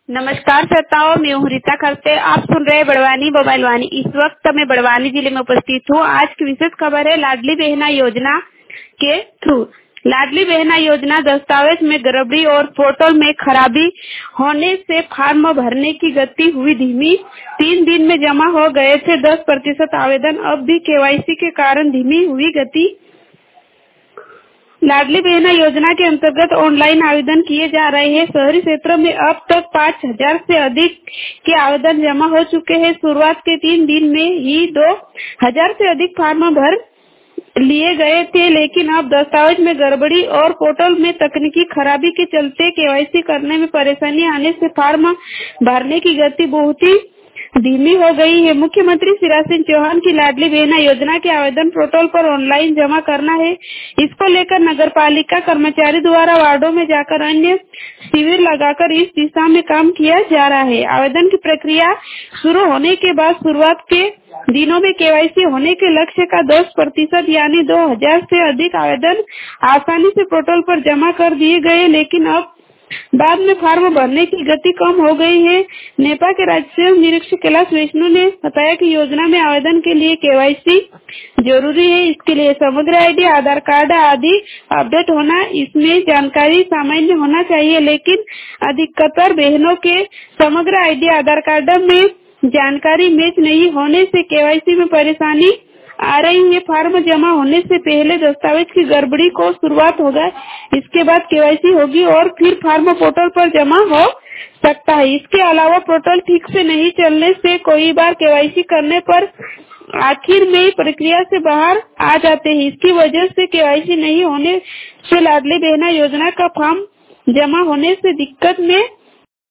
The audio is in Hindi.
नमस्कार श्रोताओं, मैं हूँ रीता खरते। आप सुन रहे हैं बड़वानी मोबाइल वाणी। इस वक्त मैं बड़वानी जिले में उपस्थित हूँ। आज की विशेष खबर है लाडली बहना योजना के थ्रू। लाडली बहना योजना दस्तावेज में गड़बड़ी और पोर्टल में खराबी होने से फॉर्म भरने की गति हुई धीमी। 3 दिन में जमा हो गए थे 10% आवेदन, अब भी केवाईसी के कारण धीमी हुई गति। लाडली बहना योजना के अंतर्गत ऑनलाइन आवेदन किए जा रहे हैं। शहरी क्षेत्रों में अब तक 5,000 से अधिक के आवेदन जमा हो चुके हैं। शुरुआत के 3 दिन में ही 2,000 से अधिक फॉर्म भर लिए गए थे, लेकिन अब दस्तावेज में गड़बड़ी और पोर्टल में तकनीकी खराबी के चलते केवाईसी करने में परेशानी आने से फॉर्म भरने की गति बहुत ही धीमी हो गई है। मुख्यमंत्री शिवराज सिंह चौहान की लाडली बहना योजना के आवेदन पोर्टल पर ऑनलाइन जमा करना है। इसको लेकर नगर पालिका कर्मचारी द्वारा वार्डों में जाकर अन्य शिविर लगाकर इस दिशा में काम किया जा रहा है। आवेदन की प्रक्रिया शुरू होने के बाद शुरुआत के दिनों में केवाईसी होने के लक्ष्य का 10% यानी 2,000 से अधिक आवेदन आसानी से पोर्टल पर जमा कर दिए गए, लेकिन अब बाद में फॉर्म भरने की गति कम हो गई है। नेपा के राज्य निरीक्षक कैलाश वैष्णु ने बताया कि योजना में आवेदन के लिए केवाईसी जरूरी है। इसके लिए समग्र आईडी, आधार कार्ड आदि अपडेट होना, इसमें जानकारी सामान्य होना चाहिए, लेकिन अधिकतर बहनों के समग्र आईडी, आधार कार्ड में जानकारी मैच नहीं होने से केवाईसी में परेशानी आ रही है। फॉर्म जमा होने से पहले दस्तावेज की गड़बड़ी को शुरुआत होगा, इसके बाद केवाईसी होगी और फिर फॉर्म पोर्टल पर जमा हो सकता है। इसके अलावा पोर्टल ठीक से नहीं चलने से कई बार केवाईसी करने पर आखिर में प्रक्रिया से बाहर आ जाते हैं। इसकी वजह से केवाईसी नहीं होने से लाडली बहना योजना का फॉर्म जमा होने से दिक्कत में